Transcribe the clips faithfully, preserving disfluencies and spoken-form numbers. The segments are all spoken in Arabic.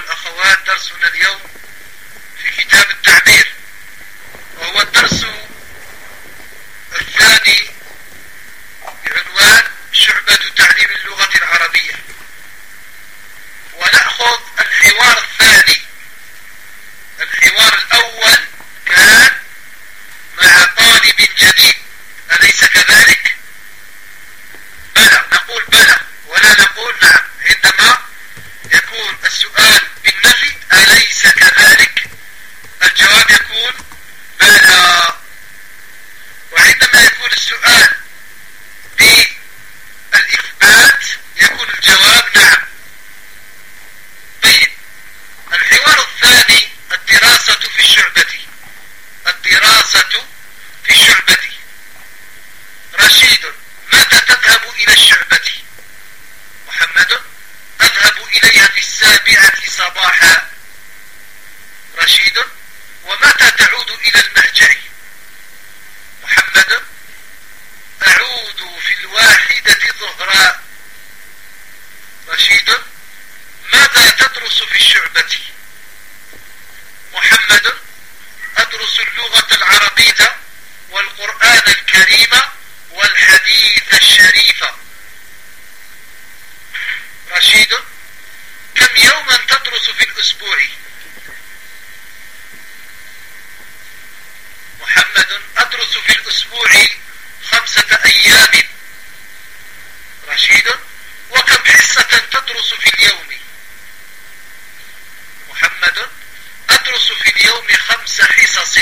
والأخوات، درسنا اليوم في كتاب التعبير، وهو الدرس الثاني بعنوان شعبة تعليم اللغة العربية. ونأخذ الحوار الثاني. الحوار الأول كان مع طالب جديد، أليس كذلك؟ بلى، نقول بلى ولا نقول نعم. عندما يكون السؤال بالنفي أليس كذلك، الجواب يكون بلى. وعندما يكون السؤال بالإثبات يكون الجواب نعم. طيب، الحوار الثاني الدراسة في الشعبة. الدراسة في الشعبة. رشيد: متى تذهب إلى الشعبة؟ محمد: أذهب إليها في السابعة صباحا. رشيد: ومتى تعود إلى المهجر؟ محمد: أعود في الواحدة ظهرا. رشيد: ماذا تدرس في الشعبة؟ محمد: أدرس اللغة العربية والقرآن الكريم والحديث الشريف. رشيد: كم يوما تدرس في الأسبوع؟ محمد: أدرس في الأسبوع خمسة أيام. رشيد: وكم حصة تدرس في اليوم؟ محمد: أدرس في اليوم خمس حصص.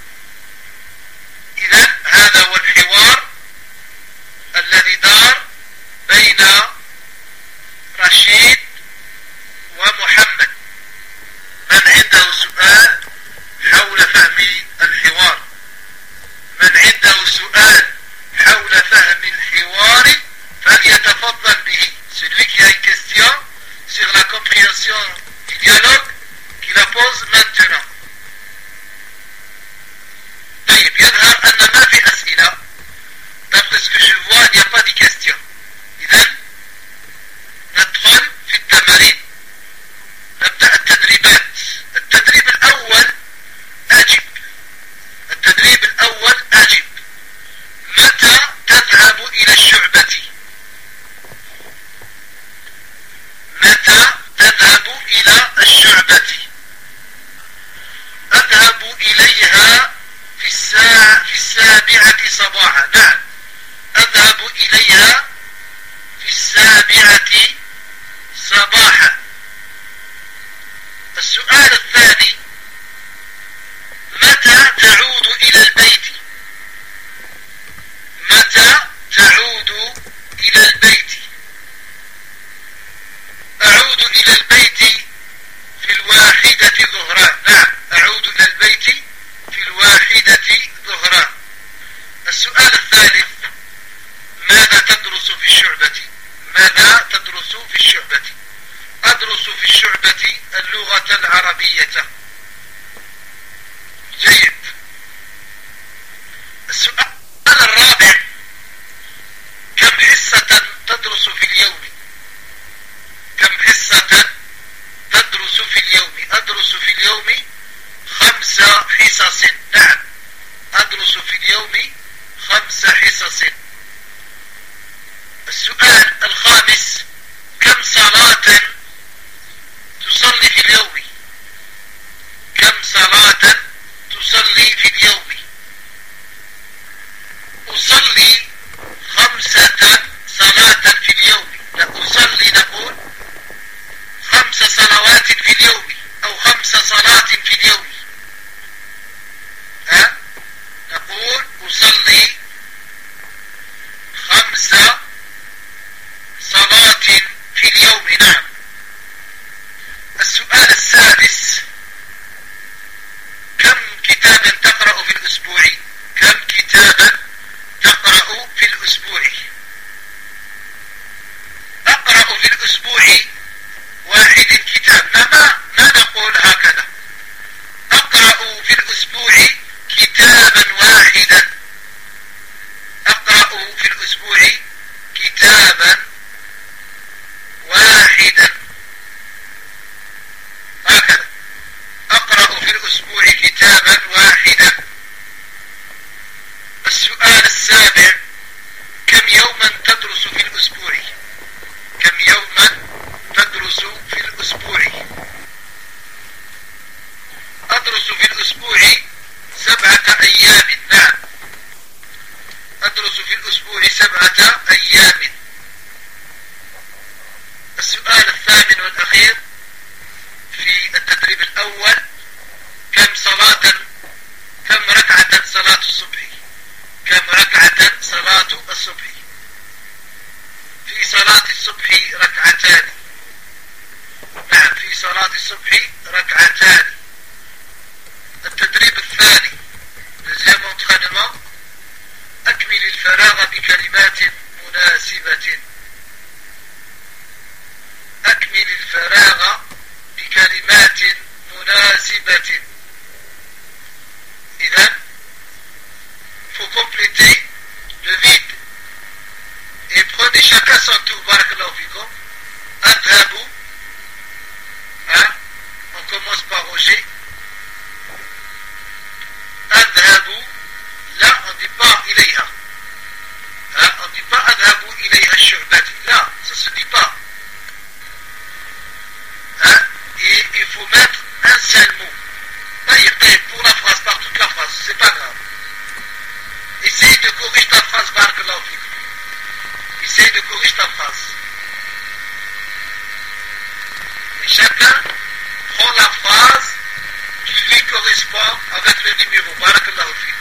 إذن هذا هو الحوار الذي دار بين رشيد ومحمد. من عنده سؤال حول فهم الحوار؟ من عنده سؤال حول فهم الحوار فليتفضل به. Celui qui a une question sur la compréhension du dialogue, qui la pose maintenant. طيب، يظهر أن ما في أسئلة. D'après ce que je vois, il n'y a pas de questions. إذن ندخل في التمارين. نبدأ التدريبات. التدريب الأول أجب. التدريب الأول أجب. متى تذهب إلى الشعبة؟ متى تذهب إلى الشعبة؟ أذهب إليها في الساعة في السابعة صباحا. نعم، أذهب إليها في السابعة صباحا. السؤال الثاني: متى تعود إلى البيت؟ متى تعود إلى البيت؟ أعود إلى البيت في الواحدة ظهرا. نعم، أعود إلى البيت في الواحدة ظهرا. السؤال الثالث: ماذا تدرس في الشعبة؟ ماذا تدرس في الشعبة؟ أدرس في الشعبة اللغة العربية. جيد. السؤال الرابع: كم حصة تدرس في اليوم؟ كم حصة تدرس في اليوم؟ أدرس في اليوم خمس حصص. نعم، أدرس في اليوم خمس حصص. السؤال الخامس: كم صلاة تصلي في اليوم؟ كم صلاة تصلي في اليوم؟ أصلي خمسة صلاة في اليوم. لا، أصلي نقول خمس صلوات في اليوم أو خمس صلاة في اليوم. ها؟ نقول أصلي خمس صلاة في اليوم. نعم. السؤال السادس: كم كتابا تقرأ في الأسبوع؟ كم كتابا تقرأ في الأسبوع؟ أقرأ في الأسبوع واحد كتاب. ما ما نقول هكذا. السؤال الثامن والأخير في التدريب الأول: كم صلاة كم ركعة صلاة الصبح؟ كم ركعة صلاة الصبح؟ في صلاة الصبح ركعتان. نعم، في صلاة الصبح ركعتان. التدريب الثاني: deuxième entraînement: أكمل الفراغ بكلمات مناسبة. أكمل الفراغ بكلمات مناسبة. إذن faut compléter le vide. Et prenez chacun son tour. Barakallahu fikum. Adhabu. Hein? On commence par Roger. Adhabu. Là, on ne dit pas ilayha. Hein? On ne dit pas adhabu ilayha shu'bati. Là, ça ne se dit pas. Hein? Et il faut mettre un seul mot. Pour la phrase, par toute la phrase, c'est pas grave. Essaye de corriger ta phrase, barakallahu fikum. Essaye de corriger ta phrase. Et chacun prend la phrase qui lui correspond avec le numéro. barakallahu fikum.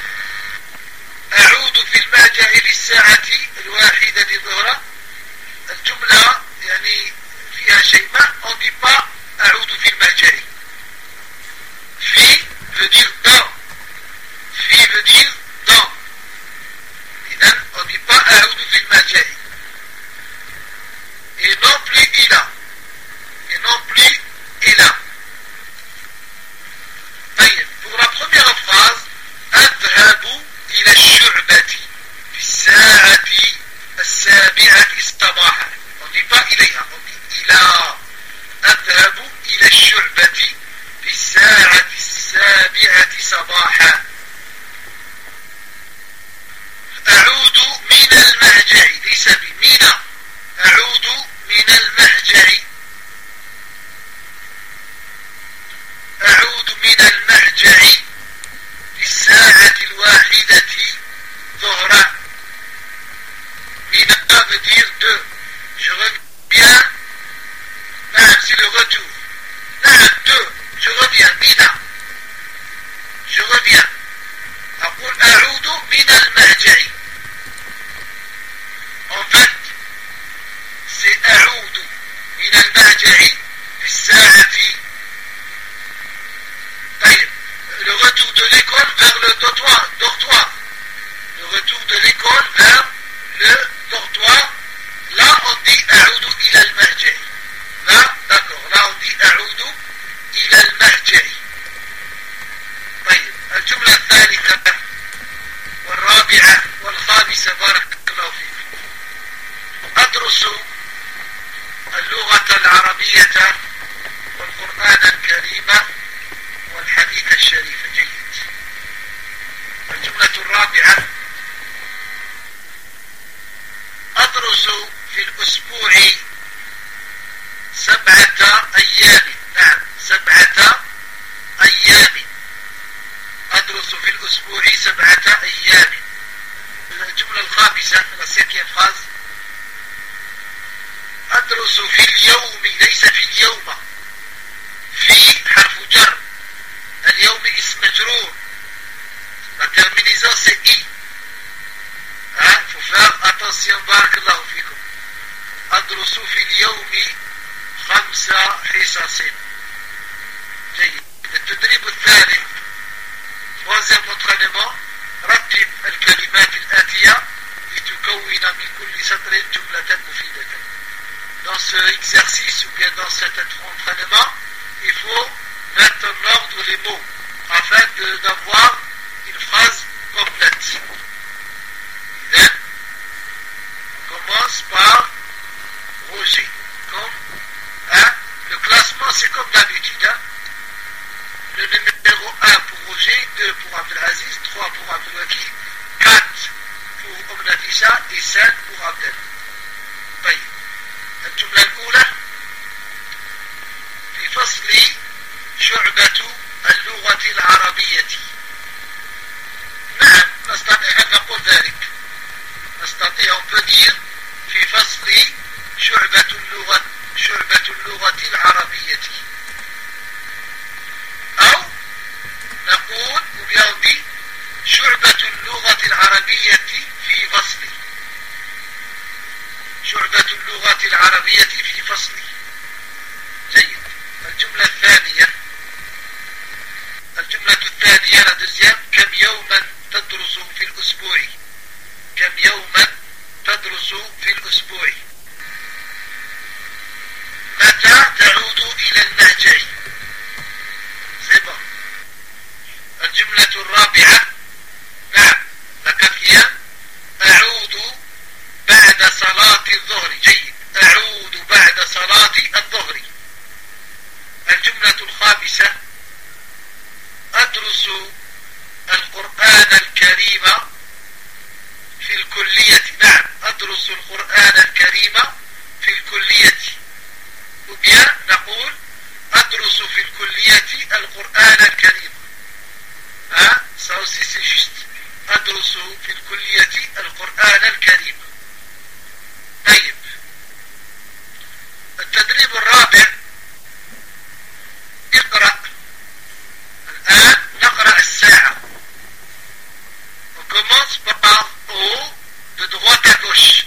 أعود في المهجع للساعة الواحدة ظهرا. الجملة يعني فيها شيء ما. On dit pas أعود في المهجع. في veut dire dans. في veut dire dans. إذن on dit pas أعود في المهجع. Et non plus إلى. Et non plus إلى. طيب. Pour la première phrase: أذهب إلى الشعبة في الساعة السابعة صباحا. On dit pas إليها. On dit إلى. أذهب إلى الشعبة في الساعة السابعة صباحا. أعود من المهجع. ليس بمن. أعود من المهجع. أعود من المهجع في الساعة الواحدة ظهرا. من veut dire de. Je reviens. نعم, c'est le retour. نعم, de. Je reviens. mina. Je reviens. أقول أعود من المهجع. En fait, c'est أعود من المهجع في الساعة. طيب. Le retour de l'école vers le dortoir. dortoir. Le retour de l'école vers le dortoir. Là, on dit أعود إلى المهجع. Là, d'accord. Là, on dit أعود إلى المهجع. طيب. الجملة الثالثة والرابعة والخامسة. بارك الله فيكم. أدرس اللغة العربية والقرآن الكريم والحديث الشريف. جيد. الجملة الرابعة: أدرس في الأسبوع سبعة أيام. نعم, سبعة أيام. أدرس في الأسبوع سبعة أيام. الجملة الخامسة. la cinquième phrase: أدرس في اليوم. ليس في اليوم. في حرف جر. اليوم اسم مجرور. La terminaison c'est i. Hein, il faut faire attention. barakallahu fikum. أدرس في اليوم خمس حصص. جيد. التدريب الثالث. troisième entraînement: رتب الكلمات الآتية لتكون من كل سطر جملة مفيدة. Dans ce exercice ou bien dans cet entraînement, il faut mettre en ordre les mots afin de, d'avoir une phrase complète. Then, on commence par Roger. Comme, hein, le classement c'est comme d'habitude. Hein. Le numéro un pour Roger, deux pour Abdelaziz, trois pour Abdelwaki, quatre pour Omnafisa et cinq pour Abdel. طيب. الجملة الأولى: في فصل شعبة اللغة العربية. نعم, نستطيع أن نقول ذلك. نستطيع أن ندير في فصل شعبة اللغة شعبة اللغة العربية. أو نقول وبيان شعبة اللغة العربية في فصلي. شعبة اللغة العربية في فصلي. جيد. الجملة الثانية الجملة الثانية la deuxième كم يوما تدرس في الأسبوع. كم يوما تدرس في الأسبوع. متى تعود إلى المهجع. سيبا. الجملة الرابعة نعم la quatrième أعود بعد صلاة الظهر. جيد. أعود بعد صلاة الظهر. الجملة الخامسة أدرس القرآن الكريم في الكلية. نعم أدرس القرآن الكريم في الكلية. وبيان نقول أدرس في الكلية القرآن الكريم. ها ça aussi c'est juste. أدرس في الكلية القرآن الكريم. طيب التدريب الرابع اقرأ. الآن نقرأ الساعة. On commence par haut de droite à gauche.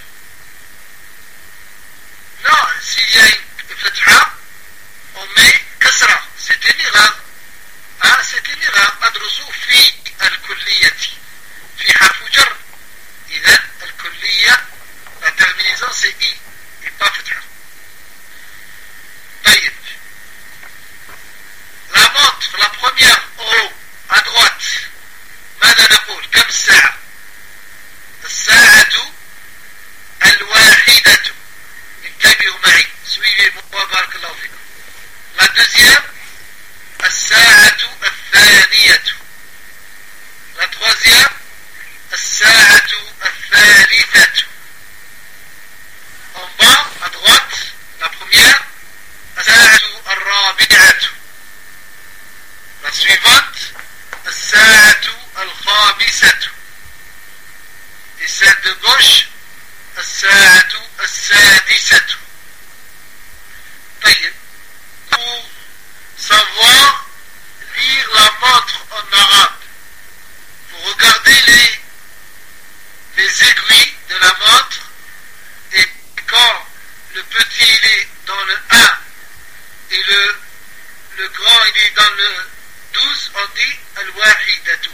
Non, s'il y a une fatha, on met kasra. C'est une erreur. Ah, c'est une erreur. أدرس في الكلية. في حرف جر. إذا الكلية la terminaison c'est i et pas fatha. طيب. La montre, la première en haut à droite. ماذا نقول؟ كم الساعة؟ الساعة الواحدة. انتبهوا معي. suivez-moi بارك الله فيكم. La deuxième الساعة الثانية. La troisième الساعة الثالثة. En bas à droite la première الساعة الرابعة. La suivante الساعة الخامسة. Et celle de gauche الساعة السادسة. طيب. Pour savoir lire la montre en arabe, vous regardez les, les aiguilles de la montre et quand le petit il est dans le un et le, le grand il est dans le douze, on dit al-wahidatu.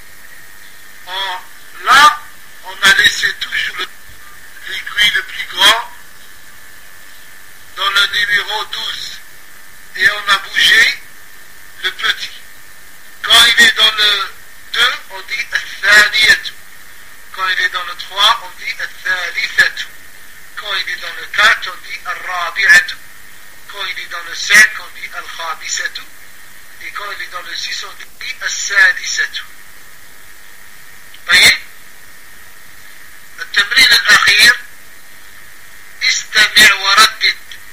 Là, on a laissé toujours l'aiguille le plus grand dans le numéro douze et on a bougé le petit. Quand il est dans le deux, on dit al-thaniyatu. Quand il est dans le trois, on dit al-thalithatu. Quand il est dans le quatre, on dit al-rabi'atu. Quand il est dans le cinq, on dit al-khamisatu. Et quand il est dans le six, on dit al-sadisatu. طيب. التمرين الأخير استمع وردد.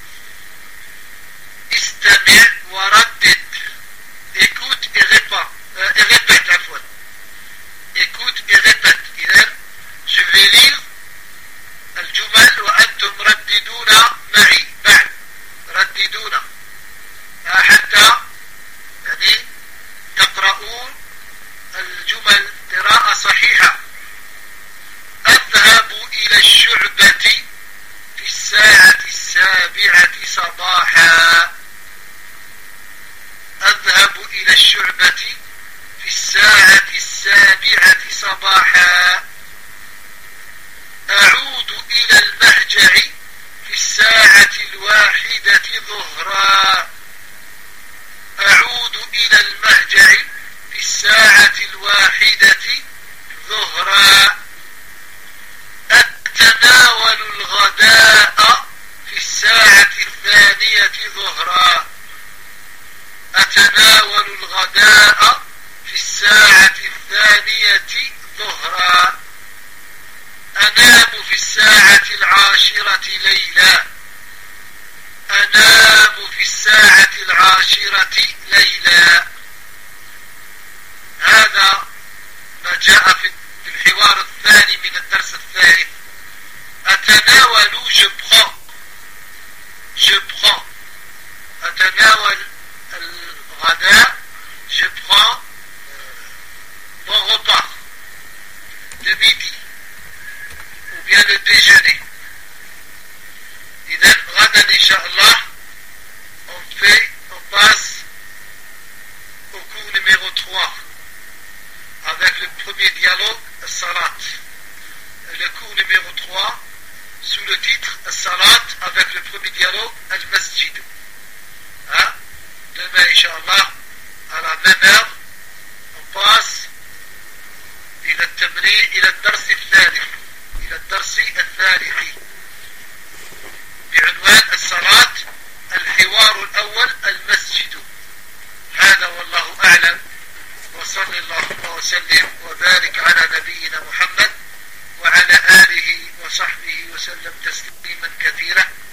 استمع وردد. Écoute et répète. Euh, et répète la fois. Écoute et répète. إذن je vais lire الجمل وأنتم رددون معي بعد. رددون حتى يعني تقرؤون الجمل قراءة صحيحة. أذهب إلى الشعبة في الساعة السابعة صباحا. أذهب إلى الشعبة في الساعة السابعة صباحا. أعود إلى المهجع في الساعة الواحدة ظهرا. أعود إلى المهجع في الساعة الواحدة ظهرا. أتناول الغداء في الساعة الثانية ظهرا. أتناول الغداء في الساعة الثانية ظهرا. أنام في الساعة العاشرة ليلا. أنام في الساعة العاشرة ليلا. هذا ما جاء في الحوار الثاني من الدرس الثالث. أتناول je prends. وصل اللهم وسلم وبارك على نبينا محمد وعلى آله وصحبه وسلم تسليما كثيرا.